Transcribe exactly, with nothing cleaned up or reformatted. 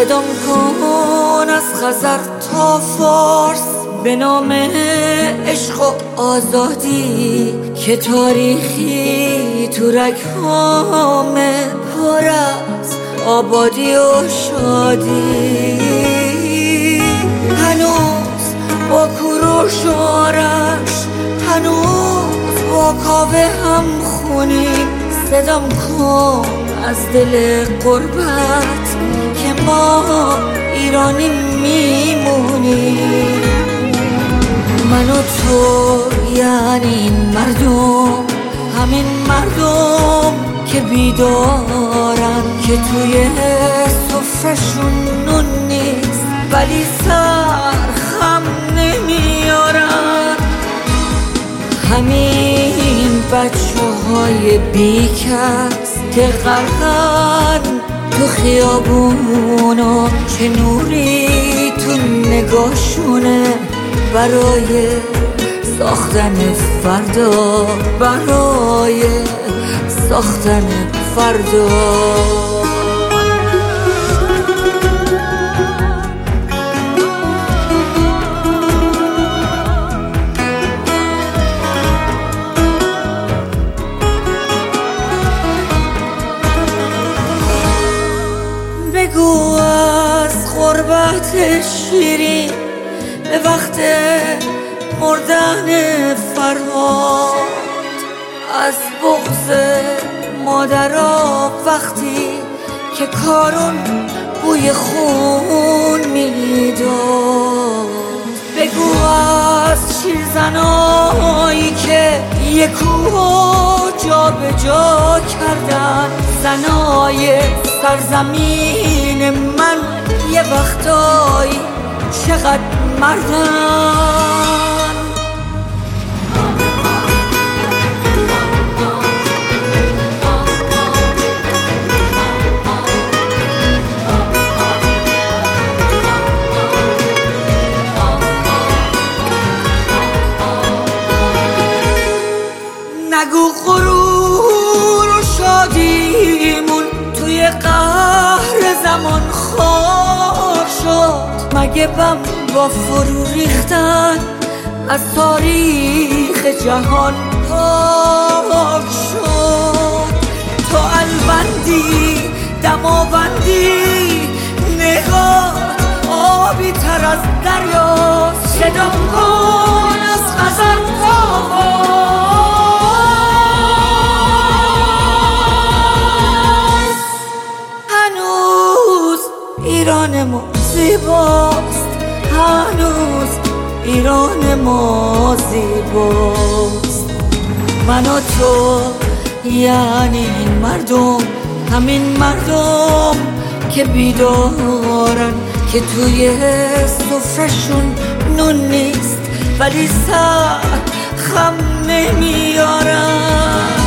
صدام کن از خزر تا فارس به نام عشق و آزادی که تاریخی تو رگ‌هامه پر از آبادی و شادی. هنوز با کوروش و آرش، هنوز با کاوه هم خونیم. صدام کن از دل غربت که ما ایرانی میمونیم. من و تو یعنی این مردم، همین مردم که بیدارن، که توی سفرشون نون نیست ولی سر خم نمیارن. همین بچه های بیکس که غرقن تو خیابونا، چه نوری تو نگاهشونه برای ساختن فردا، برای ساختن فردا. بگو از غربت شیرین به وقت مردن فرهاد، از بغض مادرها وقتی که کارون بوی خون میداد. بگو از شیرزنایی که یک کوه جا به جا کردن، زنای سرزمین من یه وقتایی چقدر مردن. نگو غرور و شادیمون توی قهر زمان خاک شد، مگه بم با فرو ریختن از تاریخ جهان پاک شد. تو البندی دماوندی نگاه آبی تر از دریا. صدام کن از خزر تا ایران ما زیباست، هنوز ایران ما زیباست. من و تو یعنی این مردم، همین مردم که بیدارن، که توی سفرشون نون نیست ولی سر خم نمیارن.